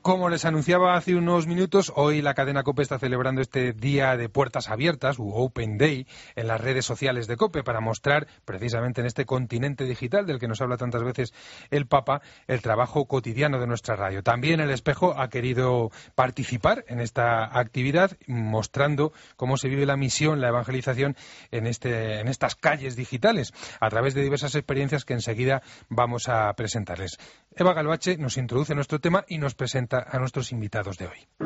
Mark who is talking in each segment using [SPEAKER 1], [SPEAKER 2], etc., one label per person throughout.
[SPEAKER 1] Como les anunciaba hace unos minutos, hoy la cadena COPE está celebrando este día de puertas abiertas, u Open Day, en las redes sociales de COPE, para mostrar, precisamente en este continente digital del que nos habla tantas veces el Papa, el trabajo cotidiano de nuestra radio. También El Espejo ha querido participar en esta actividad, mostrando cómo se vive la misión, la evangelización en estas calles digitales, a través de diversas experiencias que enseguida vamos a presentarles. Eva Galvache nos introduce nuestro tema y nos presenta a nuestros invitados de hoy.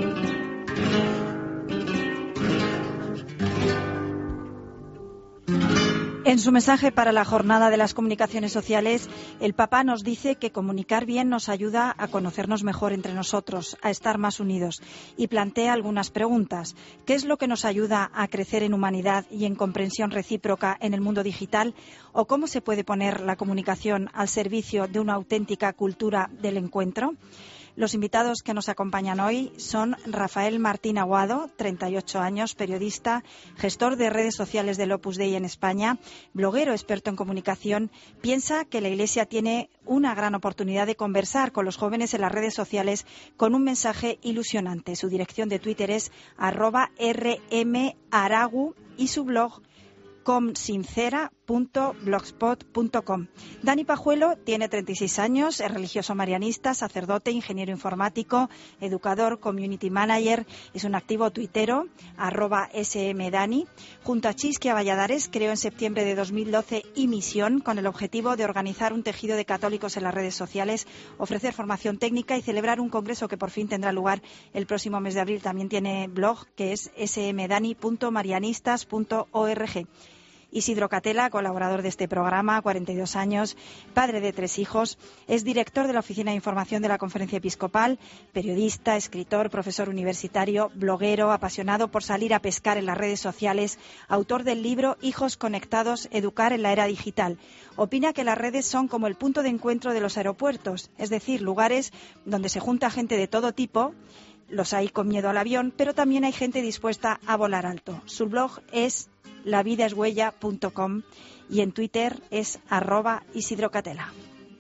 [SPEAKER 2] En su mensaje para la Jornada de las Comunicaciones Sociales, el Papa nos dice que comunicar bien nos ayuda a conocernos mejor entre nosotros, a estar más unidos, y plantea algunas preguntas. ¿Qué es lo que nos ayuda a crecer en humanidad y en comprensión recíproca en el mundo digital? ¿O cómo se puede poner la comunicación al servicio de una auténtica cultura del encuentro? Los invitados que nos acompañan hoy son Rafael Martín Aguado, 38 años, periodista, gestor de redes sociales del Opus Dei en España, bloguero experto en comunicación. Piensa que la Iglesia tiene una gran oportunidad de conversar con los jóvenes en las redes sociales con un mensaje ilusionante. Su dirección de Twitter es @rmaragu y su blog comsincera.blogspot.com. Dani Pajuelo tiene 36 años, es religioso marianista, sacerdote, ingeniero informático, educador, community manager, es un activo tuitero, @smdani. Junto a Chisquia Valladares creó en septiembre de 2012 Misión, con el objetivo de organizar un tejido de católicos en las redes sociales, ofrecer formación técnica y celebrar un congreso que por fin tendrá lugar el próximo mes de abril. También tiene blog que es smdani.marianistas.org. Isidro Catela, colaborador de este programa, 42 años, padre de 3 hijos, es director de la Oficina de Información de la Conferencia Episcopal, periodista, escritor, profesor universitario, bloguero, apasionado por salir a pescar en las redes sociales, autor del libro Hijos Conectados, Educar en la Era Digital. Opina que las redes son como el punto de encuentro de los aeropuertos, es decir, lugares donde se junta gente de todo tipo. Los hay con miedo al avión, pero también hay gente dispuesta a volar alto. Su blog es lavidashuella.com y en Twitter es @IsidroCatela.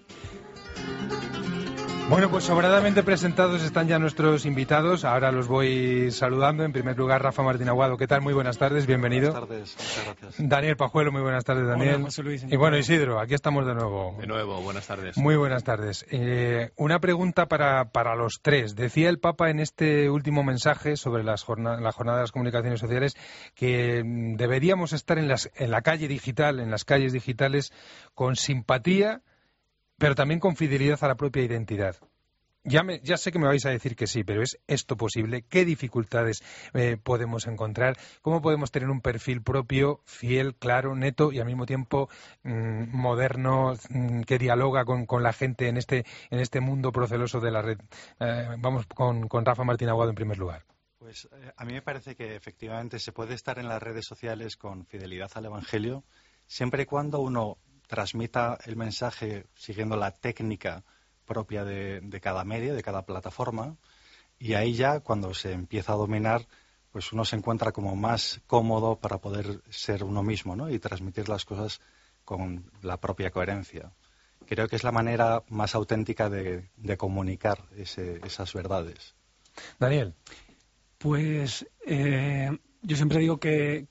[SPEAKER 1] Bueno, pues sobradamente presentados están ya nuestros invitados. Ahora los voy saludando. En primer lugar, Rafa Martín Aguado. ¿Qué tal? Muy buenas tardes, bienvenido.
[SPEAKER 3] Buenas tardes, muchas gracias.
[SPEAKER 1] Daniel Pajuelo, muy buenas tardes, Daniel.
[SPEAKER 4] Hola, José Luis.
[SPEAKER 1] Y bueno, Isidro, aquí estamos de nuevo.
[SPEAKER 3] De nuevo, buenas tardes.
[SPEAKER 1] Muy buenas tardes. Una pregunta para los tres. Decía el Papa en este último mensaje sobre la Jornada de las Comunicaciones Sociales que deberíamos estar en la calle digital, en las calles digitales, con simpatía, pero también con fidelidad a la propia identidad. Ya sé que me vais a decir que sí, pero ¿es esto posible? ¿Qué dificultades podemos encontrar? ¿Cómo podemos tener un perfil propio, fiel, claro, neto y al mismo tiempo moderno, que dialoga con la gente en este mundo proceloso de la red? Vamos con Rafa Martín Aguado en primer lugar.
[SPEAKER 3] Pues a mí me parece que efectivamente se puede estar en las redes sociales con fidelidad al Evangelio, siempre y cuando uno transmita el mensaje siguiendo la técnica propia de cada medio, de cada plataforma, y ahí ya cuando se empieza a dominar, pues uno se encuentra como más cómodo para poder ser uno mismo, ¿no? Y transmitir las cosas con la propia coherencia. Creo que es la manera más auténtica de comunicar esas verdades.
[SPEAKER 1] Daniel.
[SPEAKER 4] Pues yo siempre digo que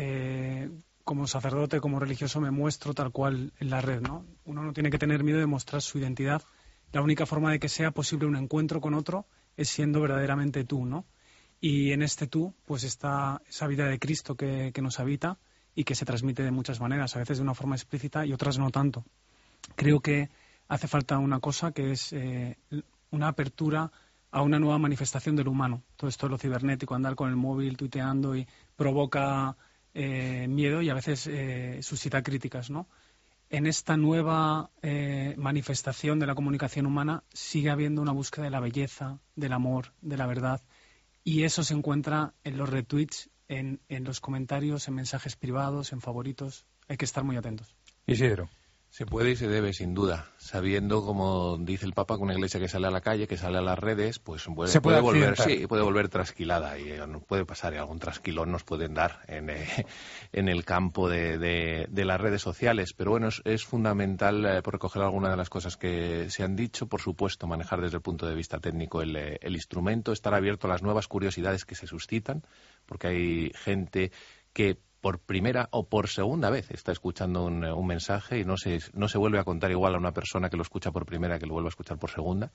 [SPEAKER 4] como sacerdote, como religioso, me muestro tal cual en la red, ¿no? Uno no tiene que tener miedo de mostrar su identidad. La única forma de que sea posible un encuentro con otro es siendo verdaderamente tú, ¿no? Y en este tú, pues está esa vida de Cristo que nos habita y que se transmite de muchas maneras, a veces de una forma explícita y otras no tanto. Creo que hace falta una cosa que es una apertura a una nueva manifestación del humano. Todo esto de lo cibernético, andar con el móvil, tuiteando, y provoca miedo y a veces suscita críticas, ¿no? En esta nueva manifestación de la comunicación humana sigue habiendo una búsqueda de la belleza, del amor, de la verdad, y eso se encuentra en los retweets, en los comentarios, en mensajes privados, en favoritos. Hay que estar muy atentos.
[SPEAKER 1] Isidro.
[SPEAKER 5] Se puede y se debe, sin duda, sabiendo, como dice el Papa, que una iglesia que sale a la calle, que sale a las redes, pues puede volver trasquilada, y puede pasar, y algún trasquilón nos pueden dar en el campo de las redes sociales. Pero bueno, es fundamental, por recoger algunas de las cosas que se han dicho, por supuesto, manejar desde el punto de vista técnico el instrumento, estar abierto a las nuevas curiosidades que se suscitan, porque hay gente que por primera o por segunda vez está escuchando un mensaje y no se vuelve a contar igual a una persona que lo escucha por primera que lo vuelve a escuchar por segunda,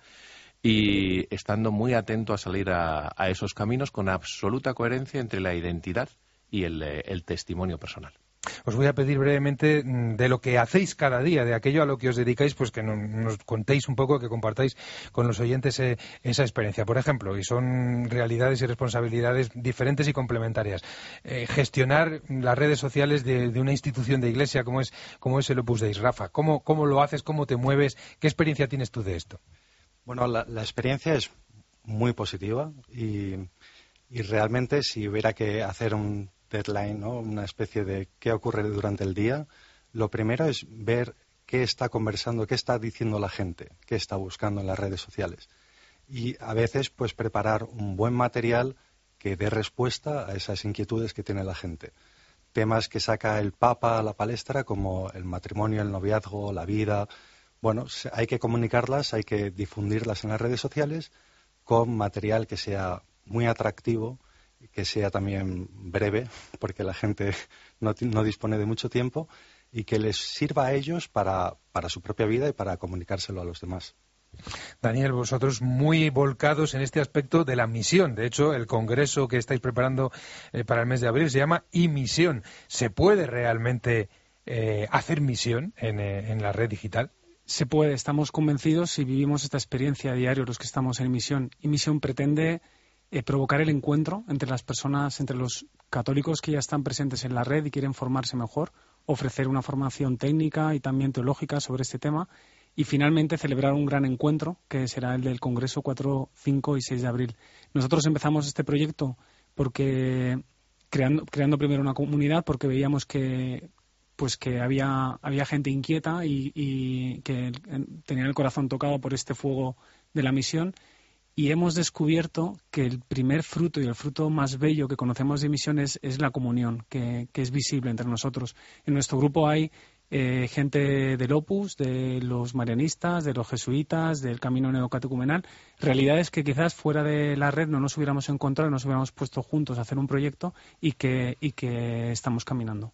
[SPEAKER 5] y estando muy atento a salir a esos caminos con absoluta coherencia entre la identidad y el testimonio personal.
[SPEAKER 1] Os voy a pedir brevemente de lo que hacéis cada día, de aquello a lo que os dedicáis, pues que nos contéis un poco, que compartáis con los oyentes esa experiencia. Por ejemplo, y son realidades y responsabilidades diferentes y complementarias. Gestionar las redes sociales de una institución de iglesia como es el Opus Dei. Rafa, ¿cómo lo haces? ¿Cómo te mueves? ¿Qué experiencia tienes tú de esto?
[SPEAKER 3] Bueno, la experiencia es muy positiva y realmente si hubiera que hacer un deadline, ¿no? Una especie de qué ocurre durante el día, lo primero es ver qué está conversando, qué está diciendo la gente, qué está buscando en las redes sociales. Y a veces, pues, preparar un buen material que dé respuesta a esas inquietudes que tiene la gente. Temas que saca el Papa a la palestra, como el matrimonio, el noviazgo, la vida. Bueno, hay que comunicarlas, hay que difundirlas en las redes sociales con material que sea muy atractivo, que sea también breve, porque la gente no dispone de mucho tiempo, y que les sirva a ellos para su propia vida y para comunicárselo a los demás.
[SPEAKER 1] Daniel, vosotros muy volcados en este aspecto de la misión. De hecho, el congreso que estáis preparando para el mes de abril se llama iMisión. ¿Se puede realmente hacer misión en la red digital?
[SPEAKER 4] Se puede, estamos convencidos y vivimos esta experiencia a diario los que estamos en iMisión. iMisión pretende provocar el encuentro entre las personas, entre los católicos que ya están presentes en la red y quieren formarse mejor, ofrecer una formación técnica y también teológica sobre este tema, y finalmente celebrar un gran encuentro que será el del Congreso 4, 5 y 6 de abril. Nosotros empezamos este proyecto porque creando primero una comunidad, porque veíamos que había gente inquieta y que tenía el corazón tocado por este fuego de la misión. Y hemos descubierto que el primer fruto y el fruto más bello que conocemos de misión es la comunión, que es visible entre nosotros. En nuestro grupo hay gente del Opus, de los marianistas, de los jesuitas, del camino neocatecumenal, realidades que quizás fuera de la red no nos hubiéramos encontrado, nos hubiéramos puesto juntos a hacer un proyecto y que estamos caminando.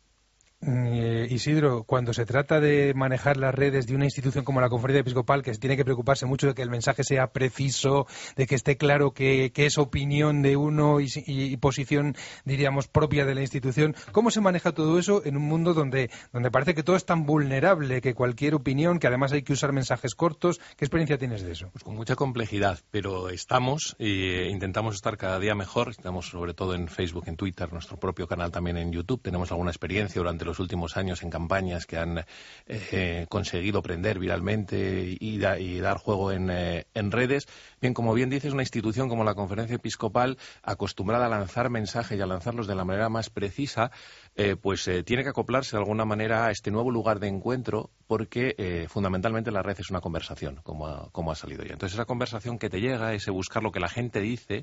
[SPEAKER 1] Isidro, cuando se trata de manejar las redes de una institución como la Conferencia Episcopal, que tiene que preocuparse mucho de que el mensaje sea preciso, de que esté claro que es opinión de uno y posición, diríamos, propia de la institución, ¿cómo se maneja todo eso en un mundo donde parece que todo es tan vulnerable, que cualquier opinión, que además hay que usar mensajes cortos? ¿Qué experiencia tienes de eso?
[SPEAKER 5] Pues con mucha complejidad, pero intentamos estar cada día mejor. Estamos sobre todo en Facebook, en Twitter, nuestro propio canal también en YouTube. Tenemos alguna experiencia durante los últimos años en campañas que han conseguido prender viralmente y dar juego en redes. Bien, como bien dices, una institución como la Conferencia Episcopal, acostumbrada a lanzar mensajes y a lanzarlos de la manera más precisa, tiene que acoplarse de alguna manera a este nuevo lugar de encuentro, porque fundamentalmente la red es una conversación, como ha salido ya. Entonces, esa conversación que te llega, ese buscar lo que la gente dice,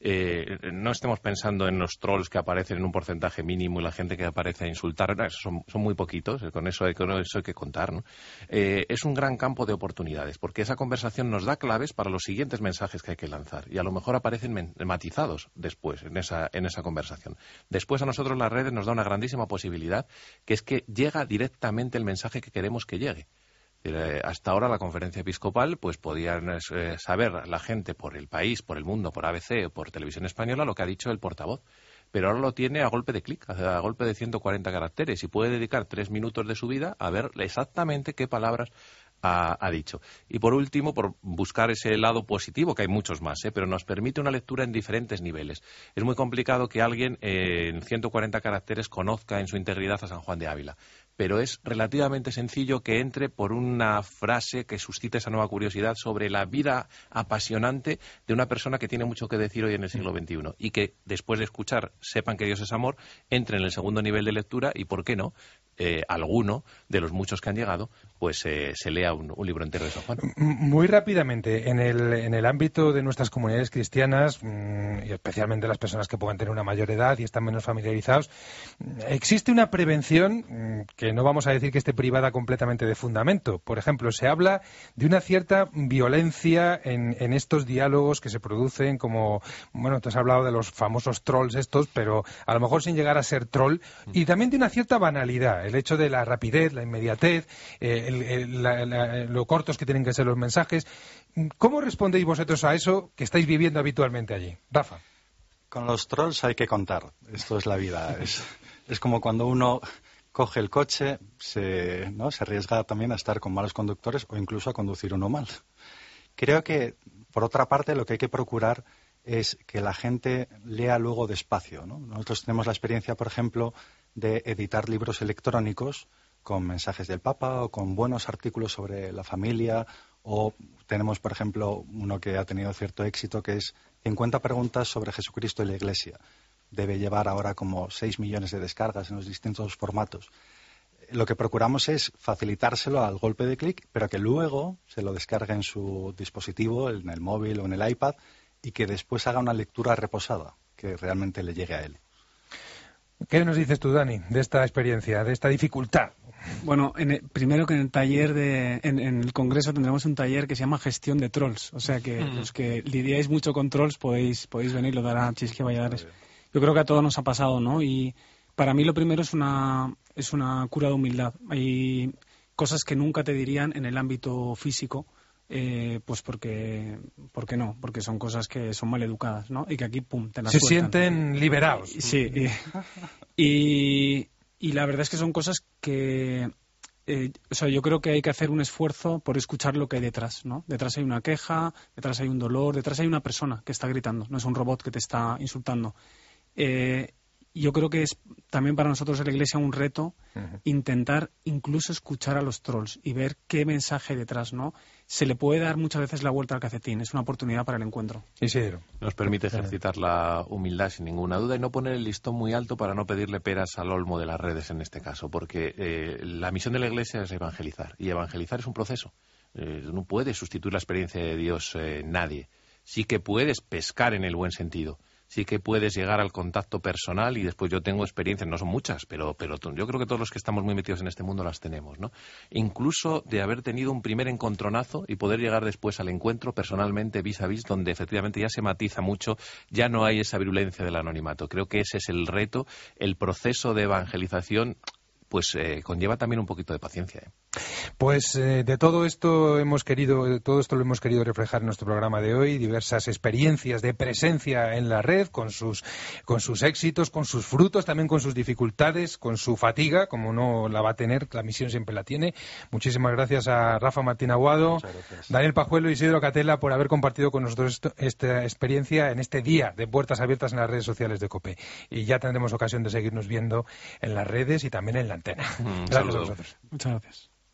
[SPEAKER 5] no estemos pensando en los trolls que aparecen en un porcentaje mínimo y la gente que aparece a insultar, no, son muy poquitos, con eso hay que contar, ¿no? Es un gran campo de oportunidades, porque esa conversación nos da claves para los siguientes mensajes que hay que lanzar, y a lo mejor aparecen matizados después en esa conversación. Después a nosotros las redes nos da una grandísima posibilidad, que es que llega directamente el mensaje que queremos que llegue. Hasta ahora la Conferencia Episcopal podían saber la gente por el país, por el mundo, por ABC o por Televisión Española lo que ha dicho el portavoz. Pero ahora lo tiene a golpe de clic, a golpe de 140 caracteres, y puede dedicar 3 minutos de su vida a ver exactamente qué palabras ha dicho. Y por último, por buscar ese lado positivo, que hay muchos más, pero nos permite una lectura en diferentes niveles. Es muy complicado que alguien en 140 caracteres conozca en su integridad a San Juan de Ávila, pero es relativamente sencillo que entre por una frase que suscite esa nueva curiosidad sobre la vida apasionante de una persona que tiene mucho que decir hoy en el siglo XXI, y que después de escuchar sepan que Dios es amor, entre en el segundo nivel de lectura y, ¿por qué no?, alguno de los muchos que han llegado, pues se lea un libro entero de San Juan.
[SPEAKER 1] Muy rápidamente, en el ámbito de nuestras comunidades cristianas, y especialmente las personas que puedan tener una mayor edad y están menos familiarizados, existe una prevención que no vamos a decir que esté privada completamente de fundamento. Por ejemplo, se habla de una cierta violencia en estos diálogos que se producen, como, bueno, tú has hablado de los famosos trolls estos, pero a lo mejor sin llegar a ser troll, y también de una cierta banalidad, el hecho de la rapidez, la inmediatez, lo cortos que tienen que ser los mensajes. ¿Cómo respondéis vosotros a eso que estáis viviendo habitualmente allí? Rafa.
[SPEAKER 3] Con los trolls hay que contar. Esto es la vida. Es como cuando uno coge el coche, se arriesga también a estar con malos conductores o incluso a conducir uno mal. Creo que, por otra parte, lo que hay que procurar es que la gente lea luego despacio, ¿no? Nosotros tenemos la experiencia, por ejemplo, de editar libros electrónicos con mensajes del Papa o con buenos artículos sobre la familia, o tenemos, por ejemplo, uno que ha tenido cierto éxito, que es 50 preguntas sobre Jesucristo y la Iglesia. Debe llevar ahora como 6 millones de descargas en los distintos formatos. Lo que procuramos es facilitárselo al golpe de clic, pero que luego se lo descargue en su dispositivo, en el móvil o en el iPad, y que después haga una lectura reposada, que realmente le llegue a él.
[SPEAKER 1] ¿Qué nos dices tú, Dani, de esta experiencia, de esta dificultad?
[SPEAKER 4] Bueno, primero que en el taller en el Congreso tendremos un taller que se llama Gestión de Trolls. O sea que los que lidiáis mucho con trolls podéis venir, lo dará Chisque Valladares. Yo creo que a todos nos ha pasado, ¿no? Y para mí lo primero es una cura de humildad. Hay cosas que nunca te dirían en el ámbito físico, pues porque no, porque son cosas que son mal educadas, ¿no? Y que aquí, pum, te las
[SPEAKER 1] se
[SPEAKER 4] sueltan.
[SPEAKER 1] Sienten liberados.
[SPEAKER 4] Sí, y la verdad es que son cosas que o sea, yo creo que hay que hacer un esfuerzo por escuchar lo que hay detrás, ¿no? Detrás hay una queja, detrás hay un dolor, detrás hay una persona que está gritando, no es un robot que te está insultando. Yo creo que es también para nosotros en la Iglesia un reto intentar incluso escuchar a los trolls y ver qué mensaje hay detrás, ¿no? Se le puede dar muchas veces la vuelta al calcetín, es una oportunidad para el encuentro.
[SPEAKER 1] Isidro.
[SPEAKER 5] Nos permite ejercitar la humildad sin ninguna duda y no poner el listón muy alto para no pedirle peras al olmo de las redes en este caso, porque la misión de la Iglesia es evangelizar, y evangelizar es un proceso. No puede sustituir la experiencia de Dios nadie. Sí que puedes pescar en el buen sentido. Sí que puedes llegar al contacto personal y después yo tengo experiencias, no son muchas, pero yo creo que todos los que estamos muy metidos en este mundo las tenemos, ¿no? Incluso de haber tenido un primer encontronazo y poder llegar después al encuentro personalmente vis a vis, donde efectivamente ya se matiza mucho, ya no hay esa virulencia del anonimato. Creo que ese es el reto, el proceso de evangelización, pues conlleva también un poquito de paciencia.
[SPEAKER 1] Pues de todo esto lo hemos querido reflejar en nuestro programa de hoy, diversas experiencias de presencia en la red, con sus éxitos, con sus frutos, también con sus dificultades, con su fatiga, como no la va a tener, la misión siempre la tiene. Muchísimas gracias a Rafa Martín Aguado, Daniel Pajuelo y Isidro Catela por haber compartido con nosotros esta experiencia en este día de puertas abiertas en las redes sociales de COPE. Y ya tendremos ocasión de seguirnos viendo en las redes y también en la antena. Gracias a vosotros.
[SPEAKER 4] Muchas gracias.